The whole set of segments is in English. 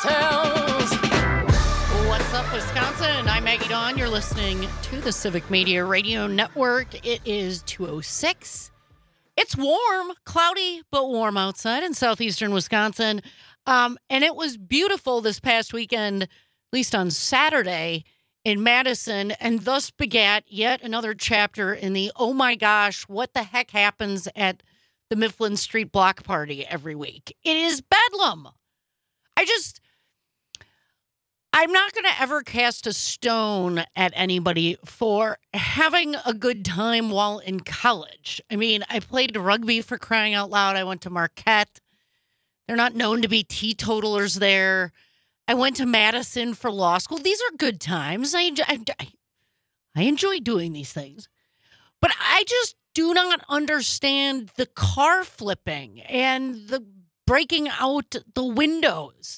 yourselves. What's up, Wisconsin? I'm Maggie Dawn. You're listening to the Civic Media Radio Network. It is 2:06. It's warm, cloudy, but warm outside in southeastern Wisconsin. And it was beautiful this past weekend, at least on Saturday in Madison, and thus begat yet another chapter in the, oh my gosh, what the heck happens at the Mifflin Street Block Party every week. It is bedlam. I'm not going to ever cast a stone at anybody for having a good time while in college. I mean, I played rugby, for crying out loud. I went to Marquette. They're not known to be teetotalers there. I went to Madison for law school. These are good times. I enjoy doing these things. But I just do not understand the car flipping and the breaking out the windows.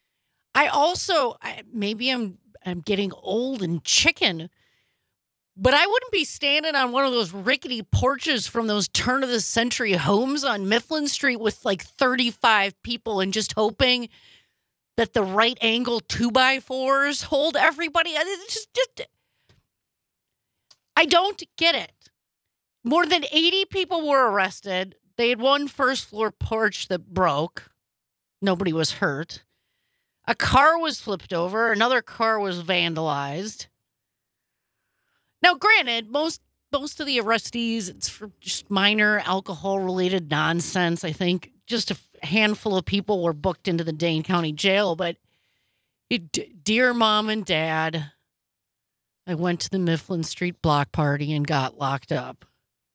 Maybe I'm getting old and chicken, but I wouldn't be standing on one of those rickety porches from those turn-of-the-century homes on Mifflin Street with like 35 people and just hoping that the right angle 2x4s hold everybody. I don't get it. More than 80 people were arrested. They had one first-floor porch that broke. Nobody was hurt. A car was flipped over. Another car was vandalized. Now, granted, most of the arrestees, it's for just minor alcohol-related nonsense. I think just a handful of people were booked into the Dane County Jail. But, dear mom and dad, I went to the Mifflin Street Block Party and got locked up.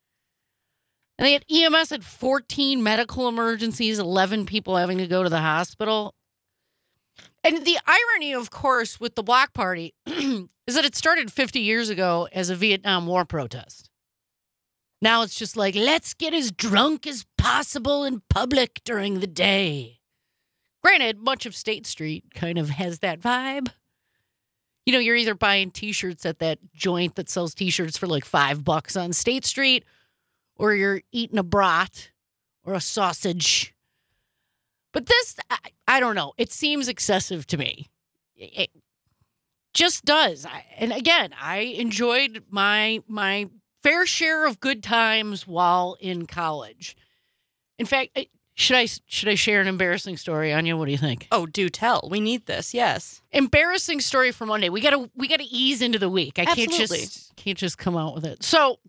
And they had EMS had 14 medical emergencies, 11 people having to go to the hospital. And the irony, of course, with the block party is that it started 50 years ago as a Vietnam War protest. Now it's just like, let's get as drunk as possible in public during the day. Granted, much of State Street kind of has that vibe. You know, you're either buying T-shirts at that joint that sells T-shirts for like $5 on State Street, or you're eating a brat or a sausage. But this, I don't know. It seems excessive to me. It just does. And again, I enjoyed my fair share of good times while in college. In fact, should I share an embarrassing story, Anya? What do you think? Oh, do tell. We need this. Yes. Embarrassing story for Monday. We gotta ease into the week. I Absolutely. can't just come out with it. So,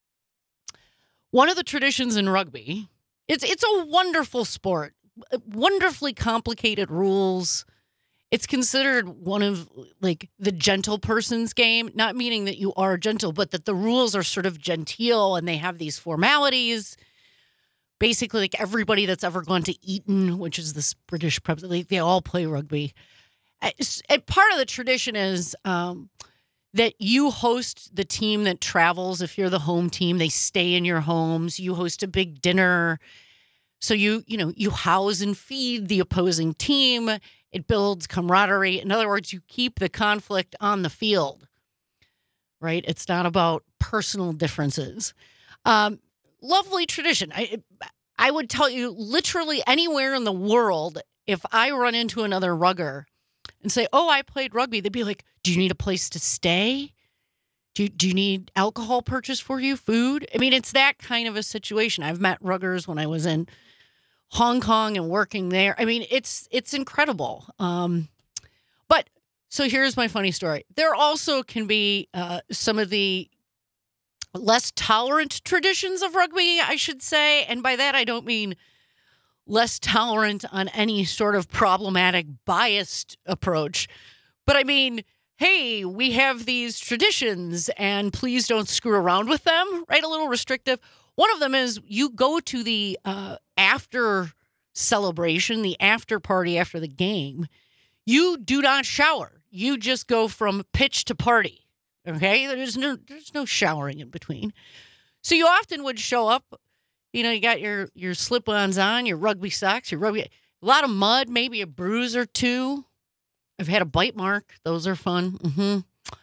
one of the traditions in rugby, it's a wonderful sport. Wonderfully complicated rules. It's considered one of like the gentle person's game, not meaning that you are gentle, but that the rules are sort of genteel and they have these formalities. Basically, like everybody that's ever gone to Eton, which is this British prep, they all play rugby. And part of the tradition is that you host the team that travels. If you're the home team, they stay in your homes. You host a big dinner. So you house and feed the opposing team. It builds camaraderie. In other words, you keep the conflict on the field, right? It's not about personal differences. Lovely tradition. I would tell you, literally anywhere in the world, if I run into another rugger and say, oh, I played rugby, they'd be like, do you need a place to stay? Do you need alcohol purchased for you, food? I mean, it's that kind of a situation. I've met ruggers when I was in Hong Kong and working there. I mean, it's incredible. But so here's my funny story. There also can be some of the less tolerant traditions of rugby, I should say. And by that, I don't mean less tolerant on any sort of problematic, biased approach. But I mean, hey, we have these traditions and please don't screw around with them, right? A little restrictive. One of them is you go to the after celebration, the after party after the game. You do not shower. You just go from pitch to party. Okay? There's no showering in between. So you often would show up, you got your slip-ons on, your rugby socks, a lot of mud, maybe a bruise or two. I've had a bite mark. Those are fun. Mm-hmm.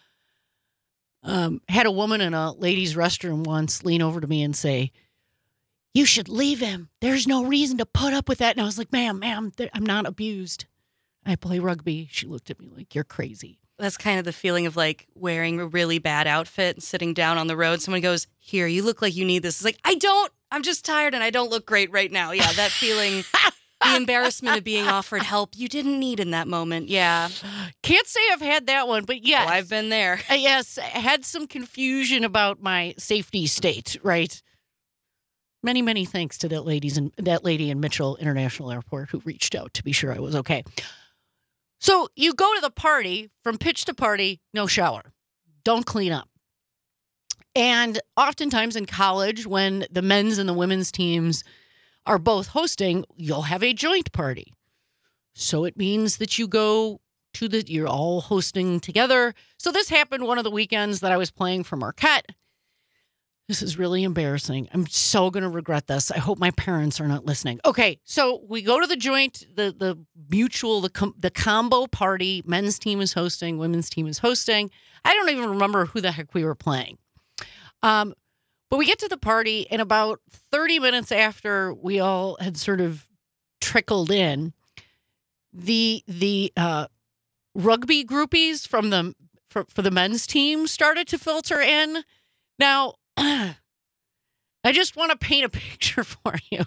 Had a woman in a ladies' restroom once lean over to me and say, "You should leave him. There's no reason to put up with that." And I was like, ma'am, I'm not abused. I play rugby. She looked at me like, you're crazy. That's kind of the feeling of like wearing a really bad outfit and sitting down on the road. Someone goes, here, you look like you need this. It's like, I don't. I'm just tired and I don't look great right now. Yeah, that feeling, the embarrassment of being offered help you didn't need in that moment. Yeah. Can't say I've had that one, but yes. Oh, I've been there. Yes, I had some confusion about my safety state, right? Many, many thanks to that lady in Mitchell International Airport who reached out to be sure I was okay. So you go to the party, from pitch to party, no shower. Don't clean up. And oftentimes in college, when the men's and the women's teams are both hosting, you'll have a joint party. So it means that you go you're all hosting together. So this happened one of the weekends that I was playing for Marquette. This is really embarrassing. I'm so going to regret this. I hope my parents are not listening. Okay, so we go to the joint, the mutual, the combo party. Men's team is hosting, women's team is hosting. I don't even remember who the heck we were playing. But we get to the party, and about 30 minutes after we all had sort of trickled in, the rugby groupies from for the men's team started to filter in. Now, I just want to paint a picture for you.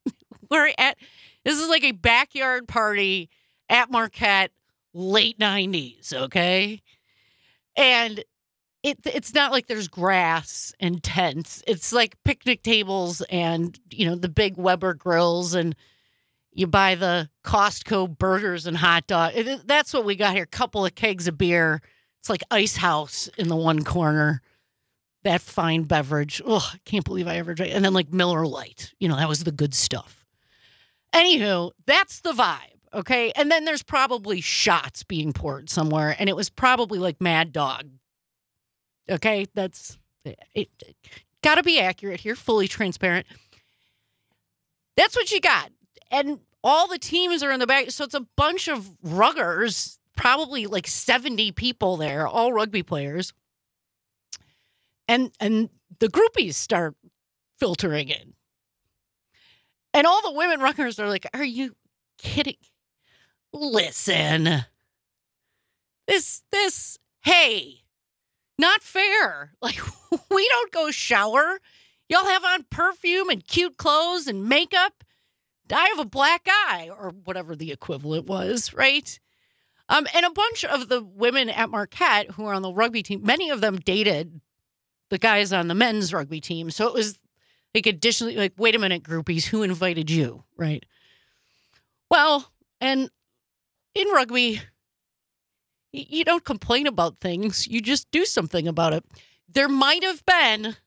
This is like a backyard party at Marquette, late 90s, okay? And it's not like there's grass and tents. It's like picnic tables and, the big Weber grills, and you buy the Costco burgers and hot dog. That's what we got here. Couple of kegs of beer. It's like Ice House in the one corner. That fine beverage. Oh, I can't believe I ever drank. And then like Miller Lite. That was the good stuff. Anywho, that's the vibe, okay? And then there's probably shots being poured somewhere, and it was probably like Mad Dog. Okay? That's it. Got to be accurate here, fully transparent. That's what you got. And all the teams are in the back. So it's a bunch of ruggers, probably like 70 people there, all rugby players. And the groupies start filtering in. And all the women ruckers are like, are you kidding? Listen. Hey, not fair. Like, we don't go shower. Y'all have on perfume and cute clothes and makeup. I have a black eye, or whatever the equivalent was, right? And a bunch of the women at Marquette who are on the rugby team, many of them dated the guys on the men's rugby team. So it was like additionally, like, wait a minute, groupies, who invited you, right? Well, and in rugby, you don't complain about things. You just do something about it. There might have been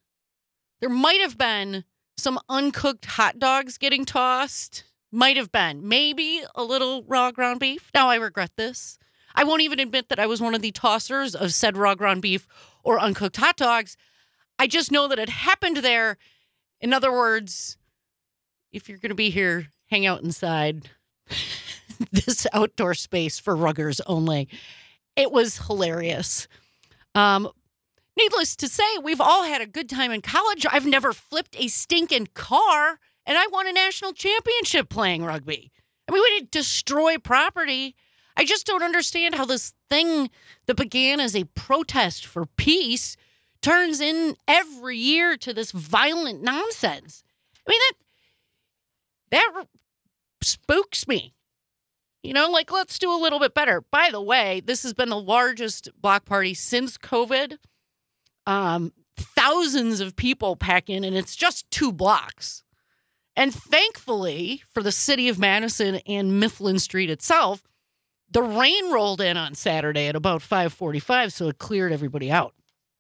some uncooked hot dogs getting tossed. Might have been. Maybe a little raw ground beef. Now I regret this. I won't even admit that I was one of the tossers of said raw ground beef or uncooked hot dogs. I just know that it happened there. In other words, if you're going to be here, hang out inside this outdoor space for ruggers only. It was hilarious. Needless to say, we've all had a good time in college. I've never flipped a stinking car, and I won a national championship playing rugby. I mean, we didn't destroy property. I just don't understand how this thing that began as a protest for peace turns in every year to this violent nonsense. I mean, that spooks me. Like, let's do a little bit better. By the way, this has been the largest block party since COVID. Thousands of people pack in, and it's just 2 blocks. And thankfully, for the city of Madison and Mifflin Street itself, the rain rolled in on Saturday at about 5:45, so it cleared everybody out.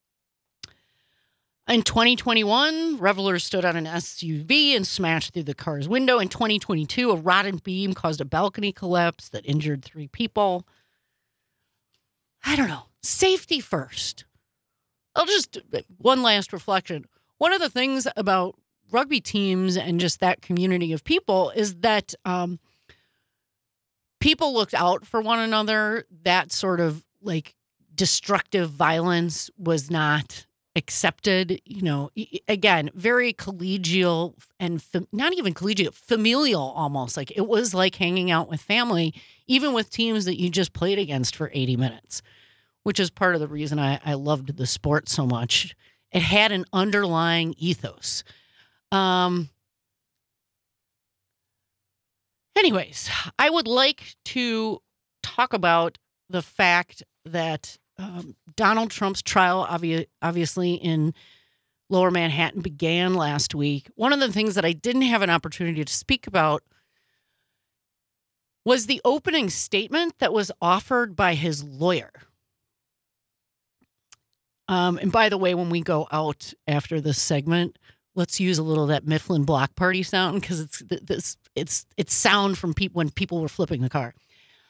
In 2021, revelers stood on an SUV and smashed through the car's window. In 2022, a rotten beam caused a balcony collapse that injured 3 people. I don't know. Safety first. One last reflection. One of the things about rugby teams and just that community of people is that people looked out for one another. That sort of like destructive violence was not accepted, again, very collegial and not even collegial, familial almost. Like it was like hanging out with family, even with teams that you just played against for 80 minutes, which is part of the reason I loved the sport so much. It had an underlying ethos. Anyways, I would like to talk about the fact that Donald Trump's trial, obviously in Lower Manhattan, began last week. One of the things that I didn't have an opportunity to speak about was the opening statement that was offered by his lawyer. And by the way, when we go out after this segment, let's use a little of that Mifflin Block Party sound because it's sound from people when people were flipping the car.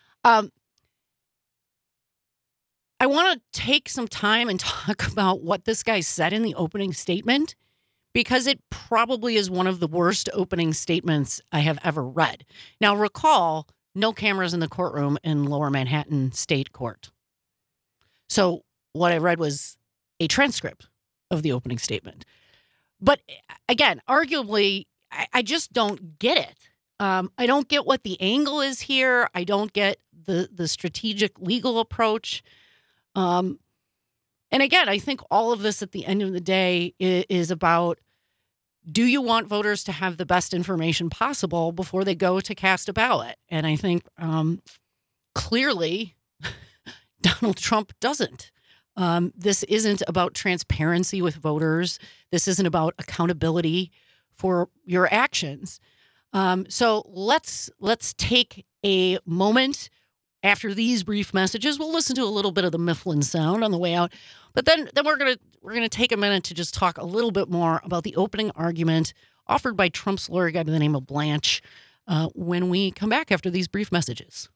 I want to take some time and talk about what this guy said in the opening statement because it probably is one of the worst opening statements I have ever read. Now, recall, no cameras in the courtroom in Lower Manhattan State Court. So what I read was a transcript of the opening statement. But again, arguably, I just don't get it. I don't get what the angle is here. I don't get the strategic legal approach. And again, I think all of this at the end of the day is about, do you want voters to have the best information possible before they go to cast a ballot? And I think clearly Donald Trump doesn't. This isn't about transparency with voters. This isn't about accountability for your actions. So let's take a moment after these brief messages. We'll listen to a little bit of the Mifflin sound on the way out, but then we're gonna take a minute to just talk a little bit more about the opening argument offered by Trump's lawyer, a guy by the name of Blanche, when we come back after these brief messages.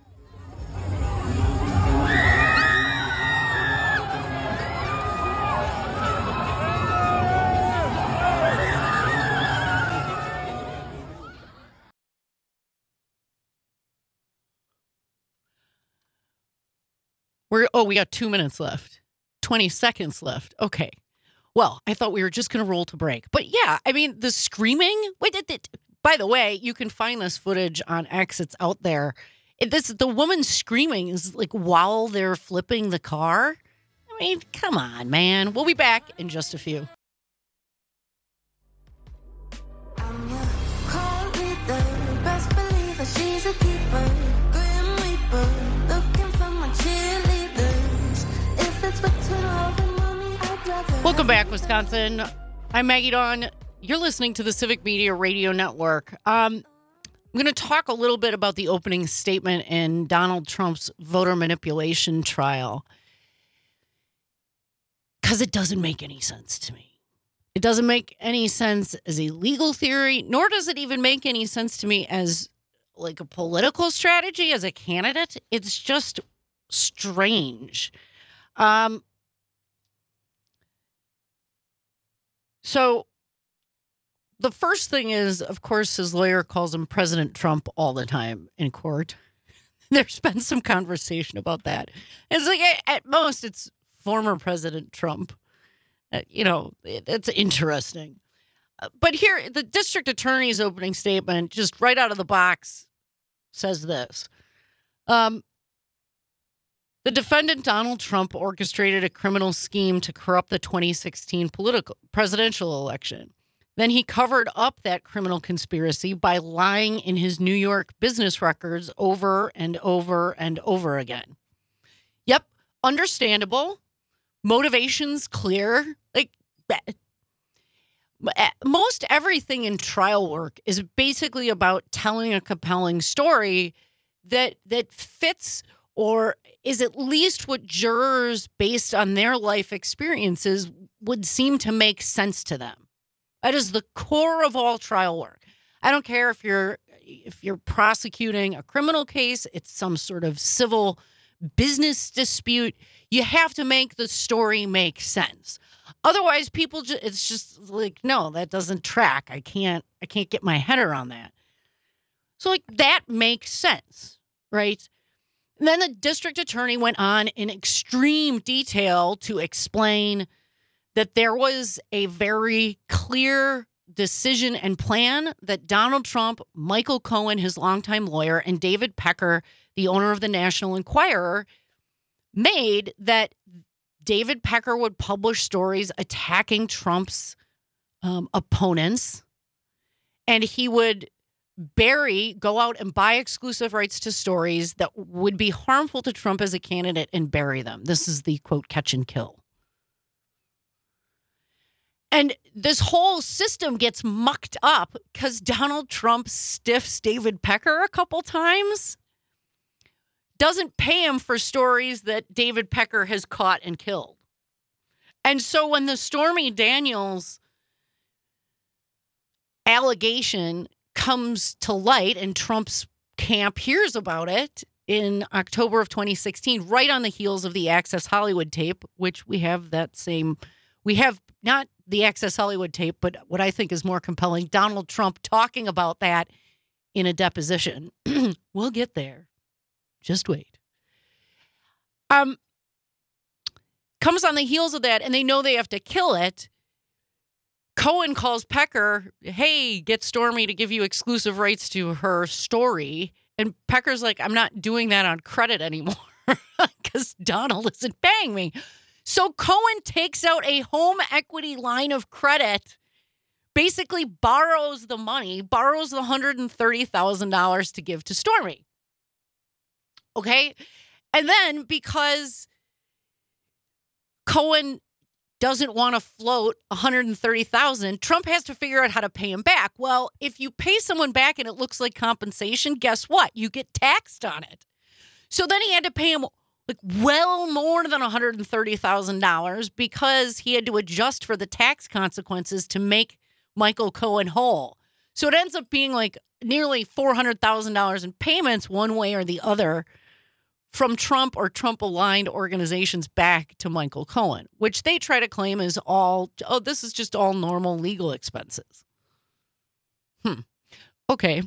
We got 2 minutes left, 20 seconds left. Okay. Well, I thought we were just going to roll to break. But yeah, I mean, the screaming. By the way, you can find this footage on X. It's out there. The woman screaming is like while they're flipping the car. I mean, come on, man. We'll be back in just a few. I'm your cold leader, best believer, she's a keeper, grim reaper, looking for my cheerleaders. If it's between love and money, I'd rather. Welcome back, Wisconsin. I'm Maggie Dawn. You're listening to the Civic Media Radio Network. I'm going to talk a little bit about the opening statement in Donald Trump's voter manipulation trial because it doesn't make any sense to me. It doesn't make any sense as a legal theory, nor does it even make any sense to me as like a political strategy as a candidate. It's just strange. So the first thing is, of course, his lawyer calls him President Trump all the time in court. There's been some conversation about that. It's like, at most, it's former President Trump. It's interesting. But here, the district attorney's opening statement, just right out of the box, says this. The defendant, Donald Trump, orchestrated a criminal scheme to corrupt the 2016 presidential election. Then he covered up that criminal conspiracy by lying in his New York business records over and over and over again. Yep, understandable. Motivation's clear. Like, most everything in trial work is basically about telling a compelling story that fits or is at least what jurors, based on their life experiences, would seem to make sense to them. That is the core of all trial work. I don't care if you're prosecuting a criminal case, it's some sort of civil business dispute. You have to make the story make sense. Otherwise, it's just like, no, that doesn't track. I can't get my head around that. So like that makes sense, right? And then the district attorney went on in extreme detail to explain that there was a very clear decision and plan that Donald Trump, Michael Cohen, his longtime lawyer, and David Pecker, the owner of the National Enquirer, made, that David Pecker would publish stories attacking Trump's opponents, and he would go out and buy exclusive rights to stories that would be harmful to Trump as a candidate and bury them. This is the, quote, catch and kill. And this whole system gets mucked up because Donald Trump stiffs David Pecker a couple times, doesn't pay him for stories that David Pecker has caught and killed. And so when the Stormy Daniels allegation comes to light and Trump's camp hears about it in October of 2016, right on the heels of the Access Hollywood tape, which we have not the Access Hollywood tape, but what I think is more compelling, Donald Trump talking about that in a deposition. We'll get there. Just wait. Comes on the heels of that, and they know they have to kill it. Cohen calls Pecker, hey, get Stormy to give you exclusive rights to her story. And Pecker's like, I'm not doing that on credit anymore because Donald isn't paying me. So Cohen takes out a home equity line of credit, basically borrows the money, borrows the $130,000 to give to Stormy. Okay? And then because Cohen doesn't want to float $130,000, Trump has to figure out how to pay him back. Well, if you pay someone back and it looks like compensation, guess what? You get taxed on it. So then he had to pay him like well more than $130,000 because he had to adjust for the tax consequences to make Michael Cohen whole. So it ends up being like nearly $400,000 in payments one way or the other from Trump or Trump-aligned organizations back to Michael Cohen, which they try to claim is this is just all normal legal expenses. Okay.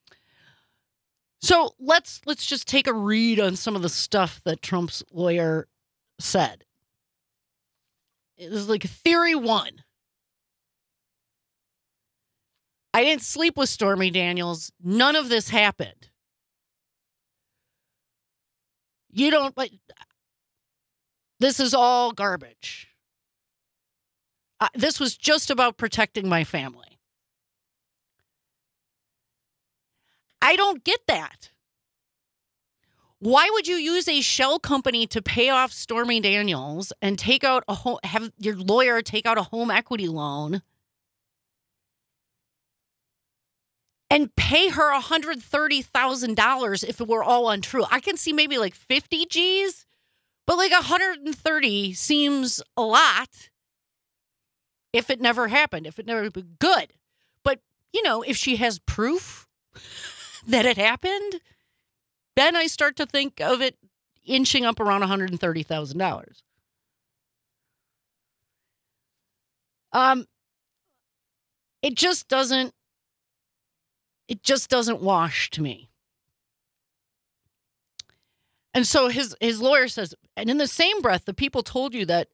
So let's just take a read on some of the stuff that Trump's lawyer said. It was like theory one. I didn't sleep with Stormy Daniels. None of this happened. This is all garbage. This was just about protecting my family. I don't get that. Why would you use a shell company to pay off Stormy Daniels and take out have your lawyer take out a home equity loan and pay her $130,000 if it were all untrue? I can see maybe like 50 G's, but like 130 seems a lot if it never happened, if it never been good. But, if she has proof that it happened, then I start to think of it inching up around $130,000. It just doesn't wash to me. And so his lawyer says, and in the same breath, the people told you that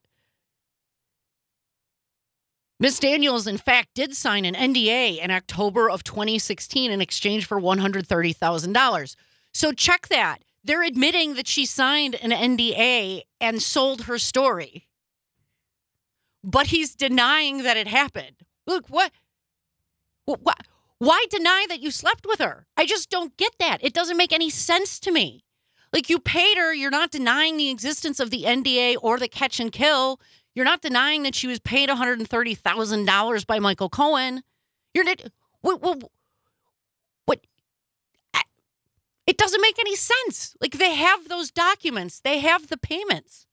Ms. Daniels, in fact, did sign an NDA in October of 2016 in exchange for $130,000. So check that. They're admitting that she signed an NDA and sold her story. But he's denying that it happened. Look, what? Why deny that you slept with her? I just don't get that. It doesn't make any sense to me. Like, you paid her. You're not denying the existence of the NDA or the catch and kill. You're not denying that she was paid $130,000 by Michael Cohen. You're not. What? It doesn't make any sense. Like, they have those documents. They have the payments.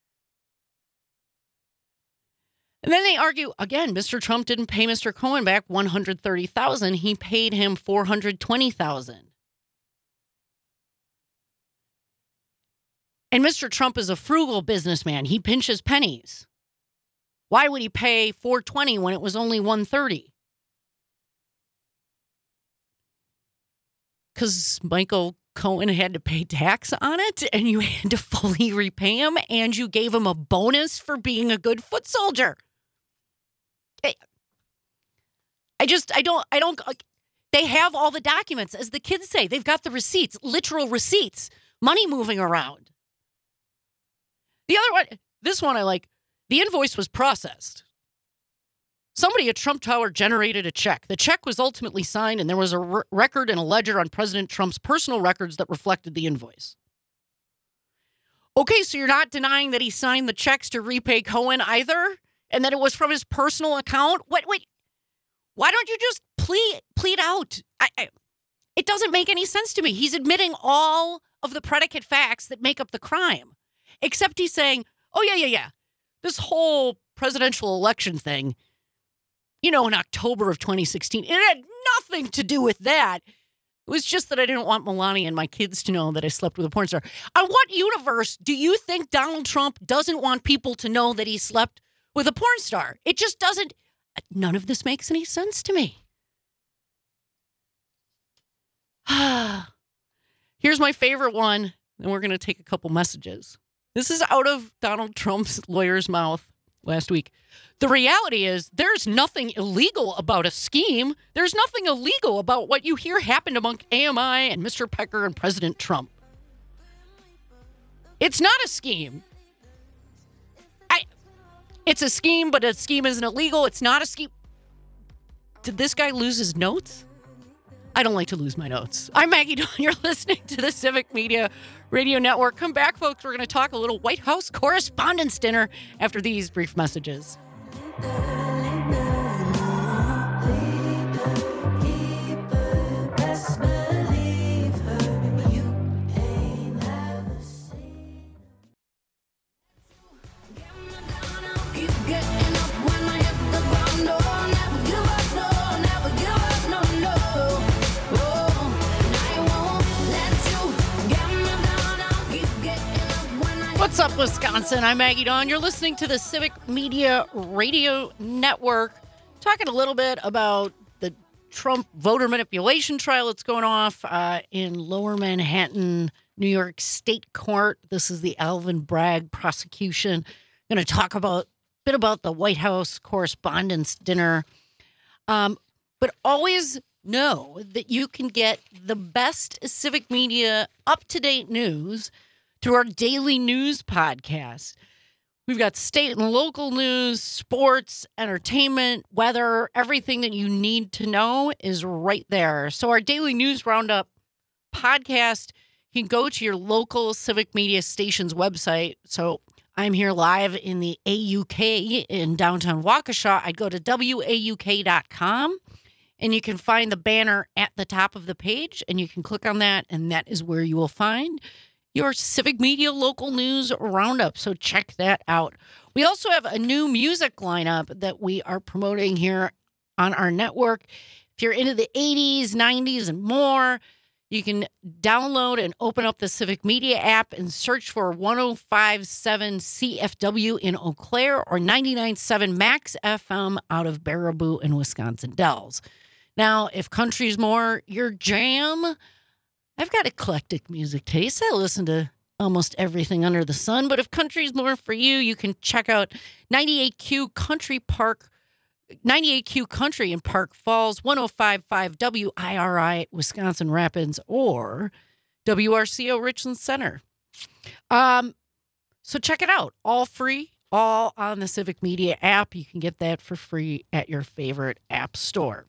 And then they argue, again, Mr. Trump didn't pay Mr. Cohen back $130,000. He paid him $420,000. And Mr. Trump is a frugal businessman. He pinches pennies. Why would he pay $420 when it was only $130? Because Michael Cohen had to pay tax on it, and you had to fully repay him, and you gave him a bonus for being a good foot soldier. I don't, they have all the documents, as the kids say. They've got the receipts, literal receipts, money moving around. The other one, this one I like, the invoice was processed. Somebody at Trump Tower generated a check. The check was ultimately signed, and there was a record and a ledger on President Trump's personal records that reflected the invoice. Okay, so you're not denying that he signed the checks to repay Cohen either, and that it was from his personal account? Wait. Why don't you just plead out? It doesn't make any sense to me. He's admitting all of the predicate facts that make up the crime, except he's saying, oh, yeah. This whole presidential election thing, in October of 2016, it had nothing to do with that. It was just that I didn't want Melania and my kids to know that I slept with a porn star. On what universe do you think Donald Trump doesn't want people to know that he slept with a porn star? It just doesn't. None of this makes any sense to me. Here's my favorite one, and we're going to take a couple messages. This is out of Donald Trump's lawyer's mouth last week. The reality is there's nothing illegal about a scheme. There's nothing illegal about what you hear happened among AMI and Mr. Pecker and President Trump. It's not a scheme. It's a scheme, but a scheme isn't illegal. It's not a scheme. Did this guy lose his notes? I don't like to lose my notes. I'm Maggie Dawn. You're listening to the Civic Media Radio Network. Come back, folks. We're going to talk a little White House Correspondents' Dinner after these brief messages. What's up, Wisconsin? I'm Maggie Dawn. You're listening to the Civic Media Radio Network. Talking a little bit about the Trump voter manipulation trial that's going off in Lower Manhattan, New York State Court. This is the Alvin Bragg prosecution. I'm going to talk a bit about the White House Correspondents' Dinner. But always know that you can get the best civic media up-to-date news through our daily news podcast. We've got state and local news, sports, entertainment, weather, everything that you need to know is right there. So our daily news roundup podcast, you can go to your local civic media station's website. So I'm here live in the AUK in downtown Waukesha. I'd go to wauk.com and you can find the banner at the top of the page and you can click on that, and that is where you will find your civic media local news roundup. So check that out. We also have a new music lineup that we are promoting here on our network. If you're into the 80s, 90s, and more, you can download and open up the Civic Media app and search for 105.7 CFW in Eau Claire or 99.7 Max FM out of Baraboo and Wisconsin Dells. Now, if country's more your jam, I've got eclectic music taste. I listen to almost everything under the sun. But if country's more for you, you can check out 98Q Country in Park Falls, 105.5 WIRI Wisconsin Rapids, or WRCO Richland Center. So check it out. All free, all on the Civic Media app. You can get that for free at your favorite app store.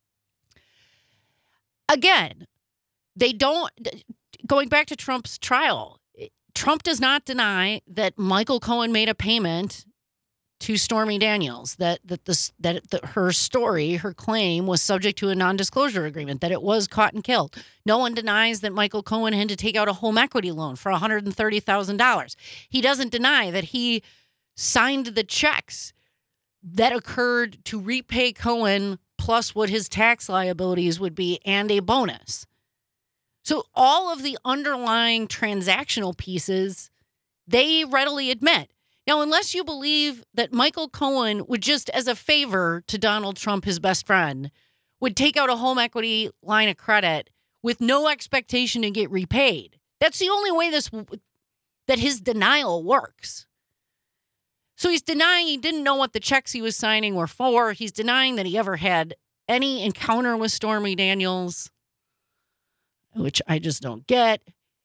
Again, going back to Trump's trial, Trump does not deny that Michael Cohen made a payment to Stormy Daniels, that her story, her claim was subject to a non-disclosure agreement, that it was caught and killed. No one denies that Michael Cohen had to take out a home equity loan for $130,000. He doesn't deny that he signed the checks that occurred to repay Cohen plus what his tax liabilities would be and a bonus. So all of the underlying transactional pieces, they readily admit. Now, unless you believe that Michael Cohen would just as a favor to Donald Trump, his best friend, would take out a home equity line of credit with no expectation to get repaid. That's the only way that his denial works. So he's denying he didn't know what the checks he was signing were for. He's denying that he ever had any encounter with Stormy Daniels, which I just don't get.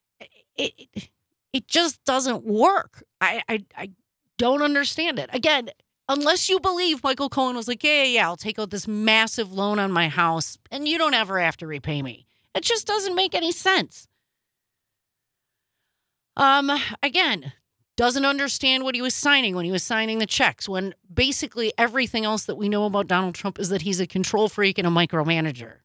It just doesn't work. I don't understand it. Again, unless you believe Michael Cohen was like, yeah, I'll take out this massive loan on my house and you don't ever have to repay me. It just doesn't make any sense. Again, doesn't understand what he was signing when he was signing the checks, when basically everything else that we know about Donald Trump is that he's a control freak and a micromanager.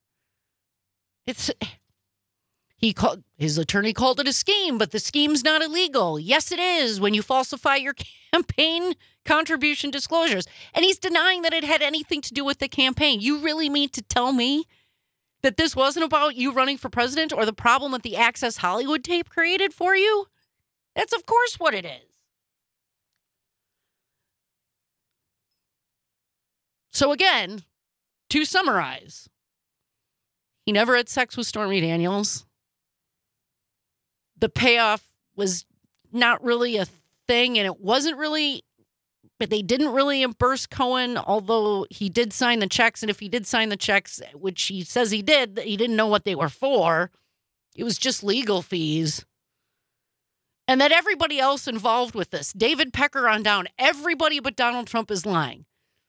His attorney called it a scheme, but the scheme's not illegal. Yes, it is when you falsify your campaign contribution disclosures. And he's denying that it had anything to do with the campaign. You really mean to tell me that this wasn't about you running for president or the problem that the Access Hollywood tape created for you? That's of course what it is. So again, to summarize, he never had sex with Stormy Daniels. The payoff was not really a thing, and it wasn't really, but they didn't really reimburse Cohen, although he did sign the checks. And if he did sign the checks, which he says he did, he didn't know what they were for. It was just legal fees. And that everybody else involved with this, David Pecker on down, everybody but Donald Trump is lying.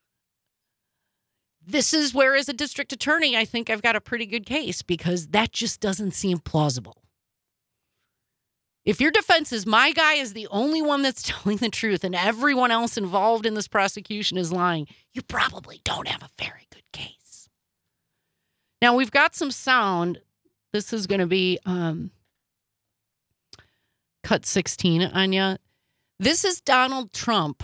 This is where, as a district attorney, I think I've got a pretty good case because that just doesn't seem plausible. If your defense is my guy is the only one that's telling the truth and everyone else involved in this prosecution is lying, you probably don't have a very good case. Now, we've got some sound. This is going to be cut 16, Anya. This is Donald Trump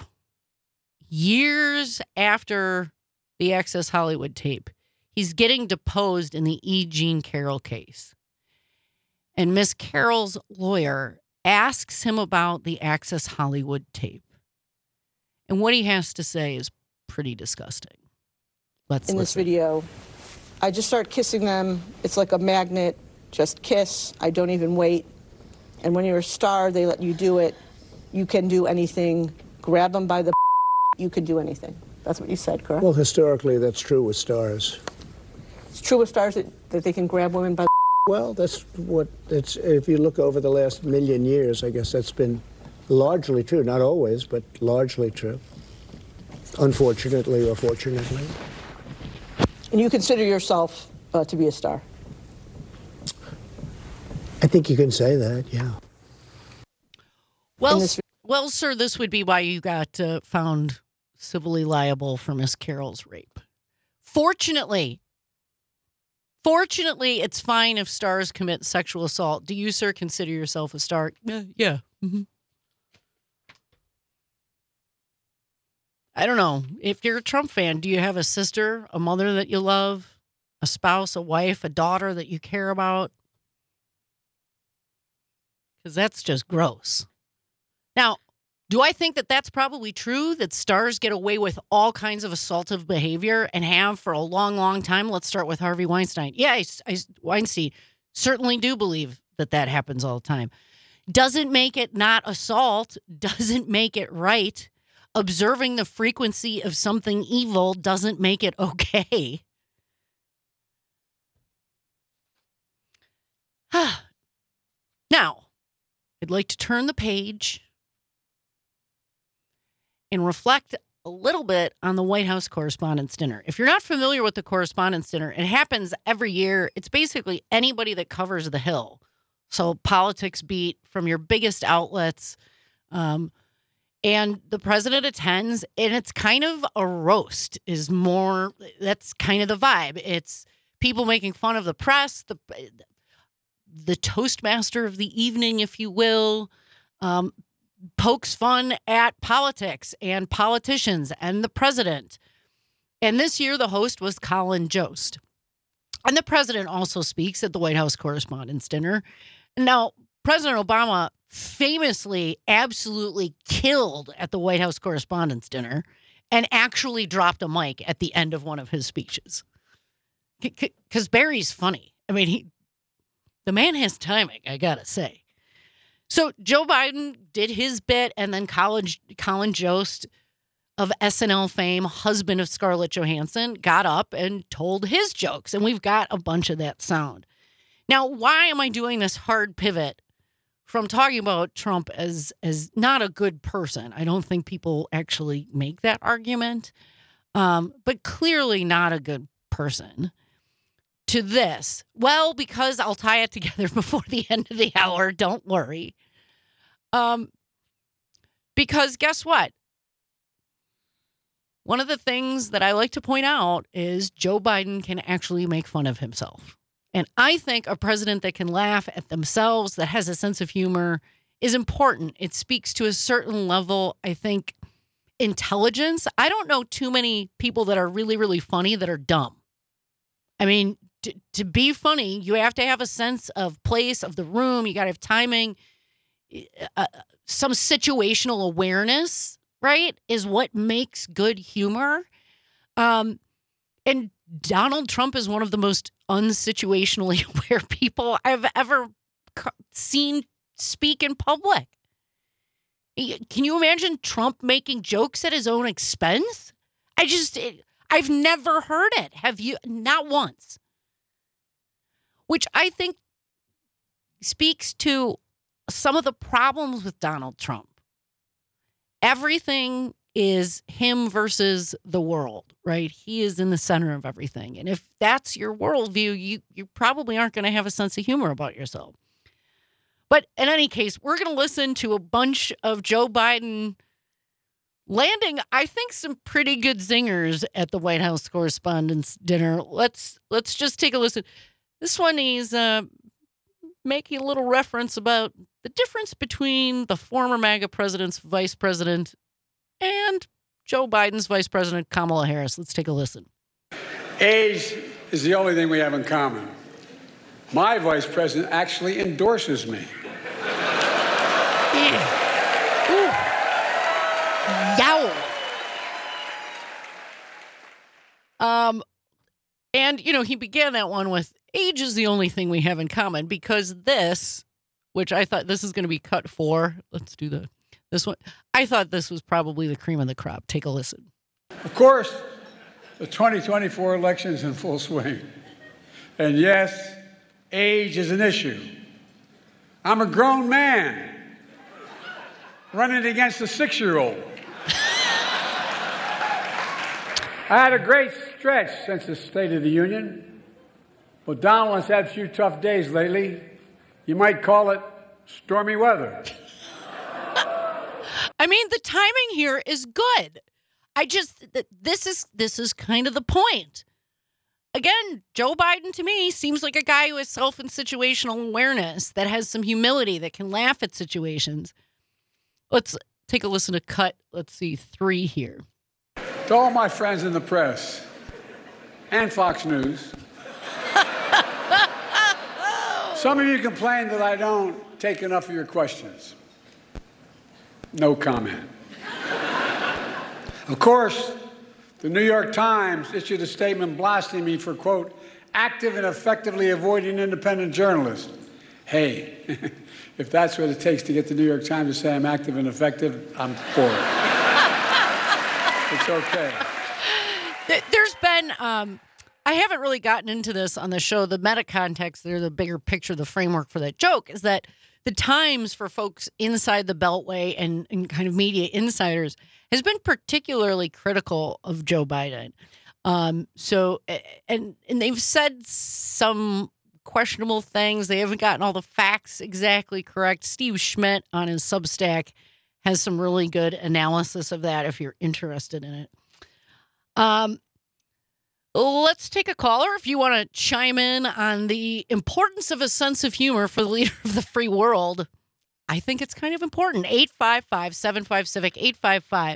years after the Access Hollywood tape. He's getting deposed in the E. Jean Carroll case. And Miss Carroll's lawyer asks him about the Access Hollywood tape. And what he has to say is pretty disgusting. Let's listen. In this video, I just start kissing them. It's like a magnet. Just kiss. I don't even wait. And when you're a star, they let you do it. You can do anything. Grab them by the you can do anything. That's what you said, correct? Well, historically, that's true with stars. It's true with stars that they can grab women by the Well, that's what it's. If you look over the last million years, I guess that's been largely true. Not always, but largely true. Unfortunately or fortunately. And you consider yourself to be a star? I think you can say that, yeah. Well, sir, this would be why you got found civilly liable for Miss Carroll's rape. Fortunately, it's fine if stars commit sexual assault. Do you, sir, consider yourself a star? Yeah. Mm-hmm. I don't know. If you're a Trump fan, do you have a sister, a mother that you love, a spouse, a wife, a daughter that you care about? Because that's just gross. Now, do I think that that's probably true, that stars get away with all kinds of assaultive behavior and have for a long, long time? Let's start with Harvey Weinstein. Yeah, Weinstein certainly do believe that happens all the time. Doesn't make it not assault, doesn't make it right. Observing the frequency of something evil doesn't make it okay. Now, I'd like to turn the page and reflect a little bit on the White House Correspondents' Dinner. If you're not familiar with the Correspondents' Dinner, it happens every year. It's basically anybody that covers the Hill. So politics beat from your biggest outlets. And the president attends, and it's kind of a roast that's kind of the vibe. It's people making fun of the press, the Toastmaster of the evening, if you will, pokes fun at politics and politicians and the president. And this year, the host was Colin Jost. And the president also speaks at the White House Correspondents' Dinner. Now, President Obama famously absolutely killed at the White House Correspondents' Dinner and actually dropped a mic at the end of one of his speeches. Because Barry's funny. I mean, The man has timing, I gotta say. So Joe Biden did his bit, and then Colin Jost of SNL fame, husband of Scarlett Johansson, got up and told his jokes, and we've got a bunch of that sound. Now, why am I doing this hard pivot from talking about Trump as not a good person? I don't think people actually make that argument, but clearly not a good person. To this, well, because I'll tie it together before the end of the hour. Don't worry. Because guess what? One of the things that I like to point out is Joe Biden can actually make fun of himself. And I think a president that can laugh at themselves, that has a sense of humor, is important. It speaks to a certain level, I think, intelligence. I don't know too many people that are really, really funny that are dumb. I mean, to be funny, you have to have a sense of place, of the room. You got to have timing, some situational awareness, right, is what makes good humor. And Donald Trump is one of the most unsituationally aware people I've ever seen speak in public. Can you imagine Trump making jokes at his own expense? I've never heard it. Have you? Not once. Which I think speaks to some of the problems with Donald Trump. Everything is him versus the world, right? He is in the center of everything. And if that's your worldview, you probably aren't going to have a sense of humor about yourself. But in any case, we're going to listen to a bunch of Joe Biden landing, I think, some pretty good zingers at the White House Correspondents' Dinner. Let's just take a listen. This one, he's making a little reference about the difference between the former MAGA president's vice president and Joe Biden's vice president, Kamala Harris. Let's take a listen. Age is the only thing we have in common. My vice president actually endorses me. Yeah. Ooh. Yow. And, he began that one with age is the only thing we have in common, because this, which I thought this is going to be cut 4. Let's do this one. I thought this was probably the cream of the crop. Take a listen. Of course, the 2024 election is in full swing. And yes, age is an issue. I'm a grown man running against a 6-year-old. I had a great stretch since the State of the Union. Well, Donald has had a few tough days lately. You might call it stormy weather. I mean, the timing here is good. This is kind of the point. Again, Joe Biden to me seems like a guy who has self and situational awareness, that has some humility, that can laugh at situations. Let's take a listen to cut, 3 here. To all my friends in the press and Fox News, some of you complain that I don't take enough of your questions. No comment. Of course, the New York Times issued a statement blasting me for, quote, active and effectively avoiding independent journalists. Hey, if that's what it takes to get the New York Times to say I'm active and effective, I'm for it. It's okay. There's been, I haven't really gotten into this on the show, the meta context there, the bigger picture, the framework for that joke is that the Times, for folks inside the Beltway and kind of media insiders, has been particularly critical of Joe Biden. So they've said some questionable things. They haven't gotten all the facts exactly correct. Steve Schmidt on his Substack has some really good analysis of that if you're interested in it. Let's take a caller if you want to chime in on the importance of a sense of humor for the leader of the free world. I think it's kind of important. 855-75-CIVIC,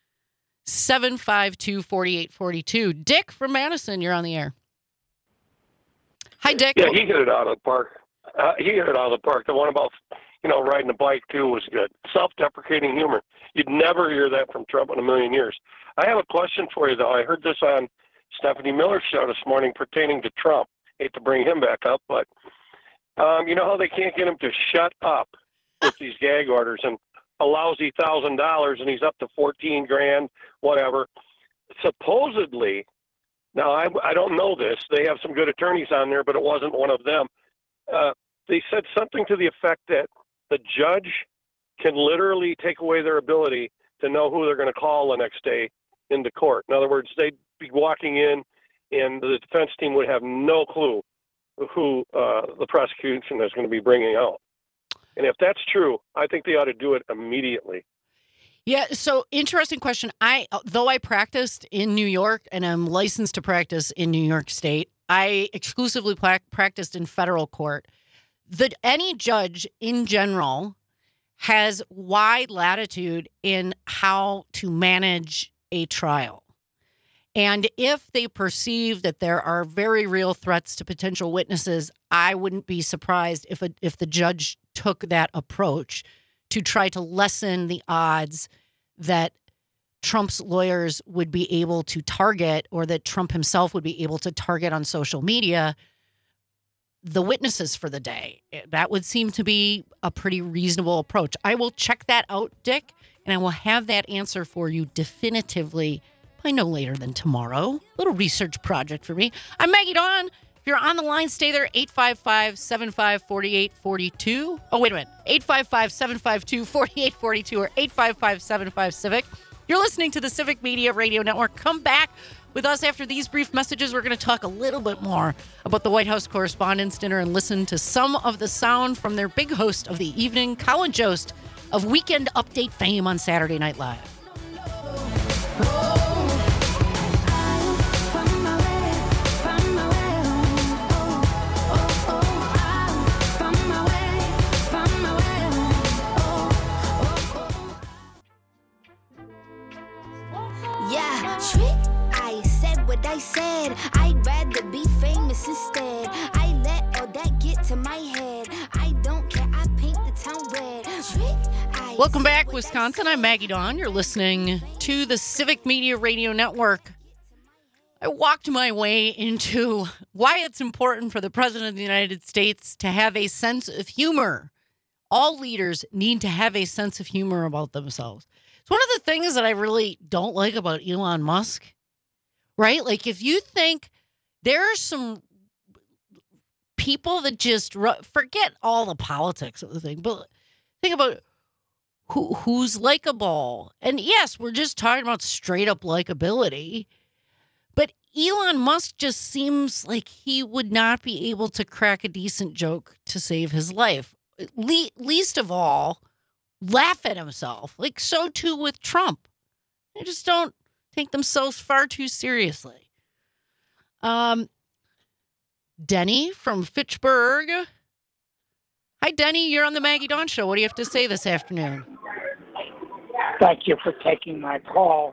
855-752-4842. Dick from Madison, you're on the air. Hi, Dick. Yeah, he hit it out of the park. The one about, riding a bike, too, was good. Self-deprecating humor. You'd never hear that from Trump in a million years. I have a question for you, though. I heard this on Stephanie Miller's show this morning pertaining to Trump. Hate to bring him back up, but You know how they can't get him to shut up with these gag orders, and a lousy $1,000, and he's up to 14 grand, whatever. Supposedly, now I don't know this. They have some good attorneys on there, but it wasn't one of them. They said something to the effect that the judge can literally take away their ability to know who they're going to call the next day into court. In other words, they'd be walking in, and the defense team would have no clue who the prosecution is going to be bringing out. And if that's true, I think they ought to do it immediately. Yeah, so interesting question. Though I practiced in New York and I'm licensed to practice in New York State, I exclusively practiced in federal court. Any judge in general has wide latitude in how to manage a trial. And if they perceive that there are very real threats to potential witnesses, I wouldn't be surprised if the judge took that approach to try to lessen the odds that Trump's lawyers would be able to target, or that Trump himself would be able to target on social media, the witnesses for the day. That would seem to be a pretty reasonable approach. I will check that out, Dick, and I will have that answer for you definitively by no later than tomorrow. Little research project for me. I'm Maggie Dawn. If you're on the line, stay there. 855-75-4842. Oh, wait a minute. 855-752-4842 or 855-75-CIVIC. You're listening to the Civic Media Radio Network. Come back with us after these brief messages. We're going to talk a little bit more about the White House Correspondents' Dinner and listen to some of the sound from their big host of the evening, Colin Jost of Weekend Update fame on Saturday Night Live. I said I'd rather be famous instead. I let all that get to my head. I don't care, I paint the town red. Welcome back, Wisconsin. I'm Maggie Dawn. You're listening to the Civic Media Radio Network. I walked my way into why it's important for the President of the United States to have a sense of humor. All leaders need to have a sense of humor about themselves. It's one of the things that I really don't like about Elon Musk. Right? Like, if you think there are some people that just forget all the politics of the thing, but think about who's likable. And yes, we're just talking about straight up likability. But Elon Musk just seems like he would not be able to crack a decent joke to save his life. Least of all, laugh at himself. Like, so too with Trump. I just don't take themselves far too seriously. Denny from Fitchburg. Hi, Denny. You're on the Maggie Dawn Show. What do you have to say this afternoon? Thank you for taking my call.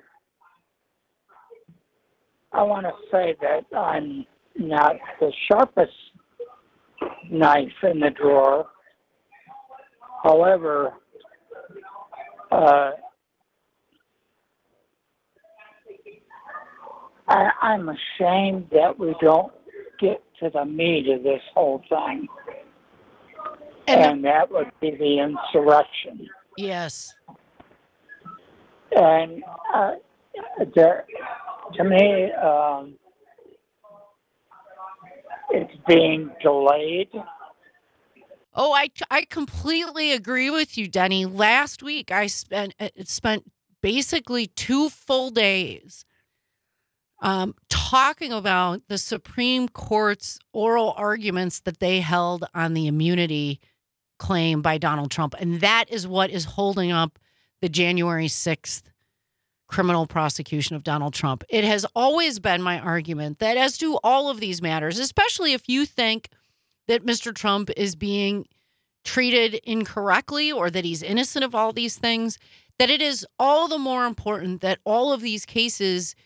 I want to say that I'm not the sharpest knife in the drawer. However, I'm ashamed that we don't get to the meat of this whole thing. And that would be the insurrection. Yes. And to me, it's being delayed. Oh, I completely agree with you, Denny. Last week, I spent basically 2 full days talking about the Supreme Court's oral arguments that they held on the immunity claim by Donald Trump. And that is what is holding up the January 6th criminal prosecution of Donald Trump. It has always been my argument that, as to all of these matters, especially if you think that Mr. Trump is being treated incorrectly or that he's innocent of all these things, that it is all the more important that all of these cases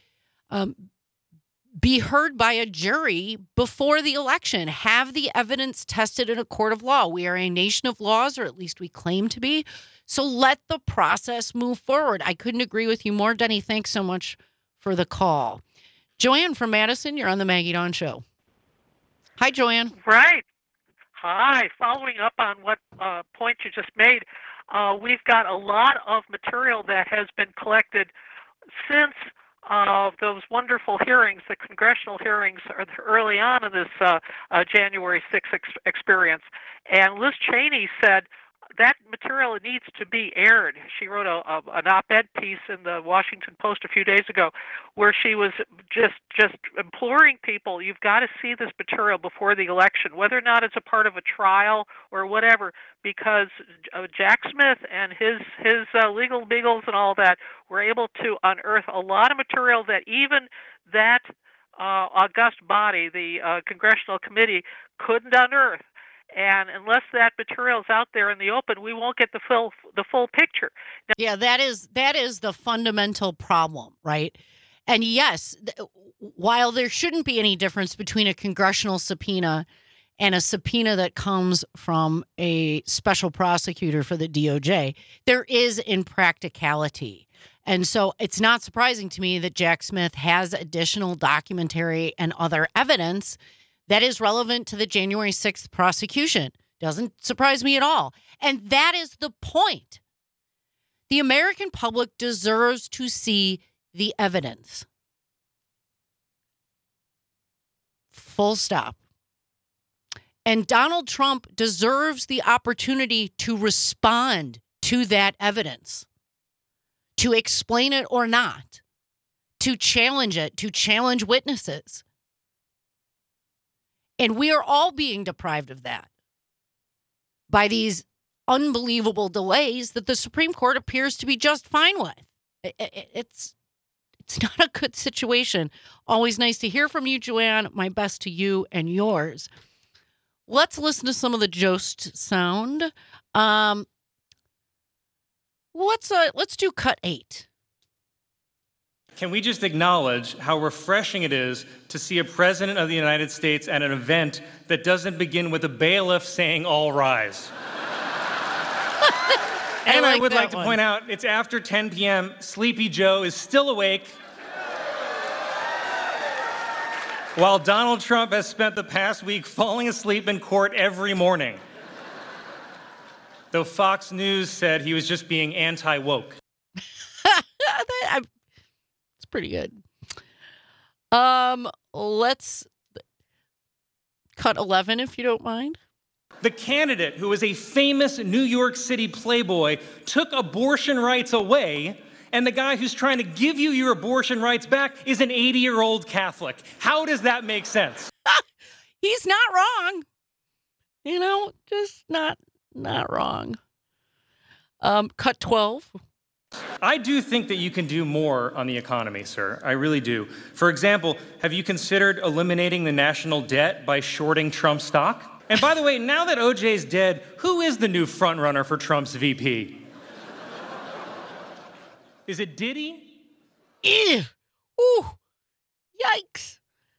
be heard by a jury before the election. Have the evidence tested in a court of law. We are a nation of laws, or at least we claim to be. So let the process move forward. I couldn't agree with you more, Denny. Thanks so much for the call. Joanne from Madison, you're on the Maggie Dawn Show. Hi, Joanne. Right. Hi. Following up on what point you just made, we've got a lot of material that has been collected since those wonderful hearings, the congressional hearings early on in this January 6th experience. And Liz Cheney said that material needs to be aired. She wrote an op-ed piece in the Washington Post a few days ago where she was just imploring people, you've got to see this material before the election, whether or not it's a part of a trial or whatever, because Jack Smith and his legal beagles and all that were able to unearth a lot of material that even that august body, the Congressional Committee, couldn't unearth. And unless that material is out there in the open, we won't get the full picture. Now, yeah, that is the fundamental problem, right? And yes, while there shouldn't be any difference between a congressional subpoena and a subpoena that comes from a special prosecutor for the DOJ, there is in practicality. And so it's not surprising to me that Jack Smith has additional documentary and other evidence that is relevant to the January 6th prosecution. Doesn't surprise me at all. And that is the point. The American public deserves to see the evidence. Full stop. And Donald Trump deserves the opportunity to respond to that evidence, to explain it or not, to challenge it, to challenge witnesses. And we are all being deprived of that by these unbelievable delays that the Supreme Court appears to be just fine with. It's not a good situation. Always nice to hear from you, Joanne. My best to you and yours. Let's listen to some of the Jost sound. Let's do cut 8. Can we just acknowledge how refreshing it is to see a president of the United States at an event that doesn't begin with a bailiff saying, "All rise"? And I would like to point out, it's after 10 p.m. Sleepy Joe is still awake, while Donald Trump has spent the past week falling asleep in court every morning. Though Fox News said he was just being anti-woke. Pretty good. Let's cut 11 if you don't mind. The candidate who is a famous New York City playboy took abortion rights away, and the guy who's trying to give you your abortion rights back is an 80-year-old Catholic. How does that make sense? He's not wrong. Just not wrong. Cut 12. I do think that you can do more on the economy, sir. I really do. For example, have you considered eliminating the national debt by shorting Trump stock? And by the way, now that OJ's dead, who is the new frontrunner for Trump's VP? Is it Diddy? Ew. Ooh. Yikes.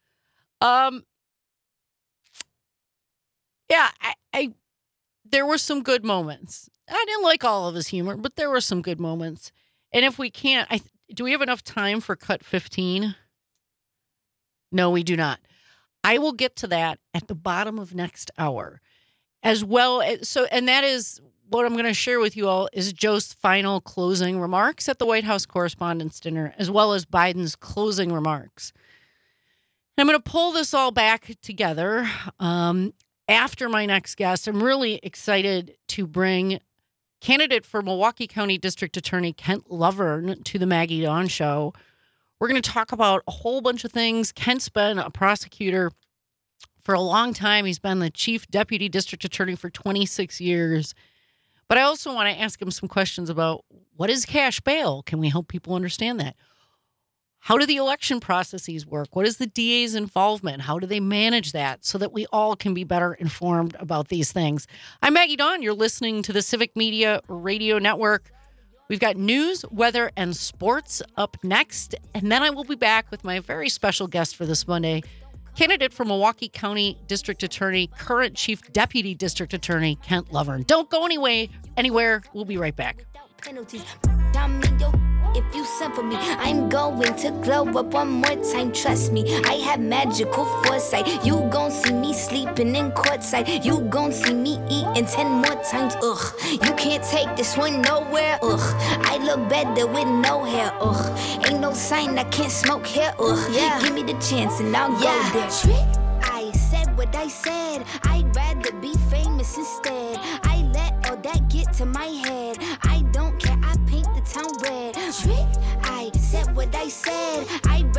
Yeah, I there were some good moments. I didn't like all of his humor, but there were some good moments. And if we can't, do we have enough time for cut 15? No, we do not. I will get to that at the bottom of next hour as well. And that is what I'm going to share with you all is Joe's final closing remarks at the White House Correspondents' Dinner, as well as Biden's closing remarks. And I'm going to pull this all back together after my next guest. I'm really excited to bring candidate for Milwaukee County District Attorney Kent Lovern to the Maggie Dawn Show. We're going to talk about a whole bunch of things. Kent's been a prosecutor for a long time. He's been the chief deputy district attorney for 26 years. But I also want to ask him some questions about what is cash bail? Can we help people understand that? How do the election processes work? What is the DA's involvement? How do they manage that so that we all can be better informed about these things? I'm Maggie Dawn. You're listening to the Civic Media Radio Network. We've got news, weather, and sports up next. And then I will be back with my very special guest for this Monday, candidate for Milwaukee County District Attorney, current Chief Deputy District Attorney, Kent Lovern. Don't go anywhere. We'll be right back. if you send for me. I'm going to glow up one more time, trust me. I have magical foresight. You gon' see me sleeping in courtside. You gon' see me eating 10 more times, ugh. You can't take this one nowhere, ugh. I look better with no hair, ugh. Ain't no sign I can't smoke hair, ugh. Yeah. Give me the chance and I'll go there. Trick, I said what I said. I'd rather be famous instead. I let all that get to my head. I don't care, I paint the town red. Trick, I said what I said. I'd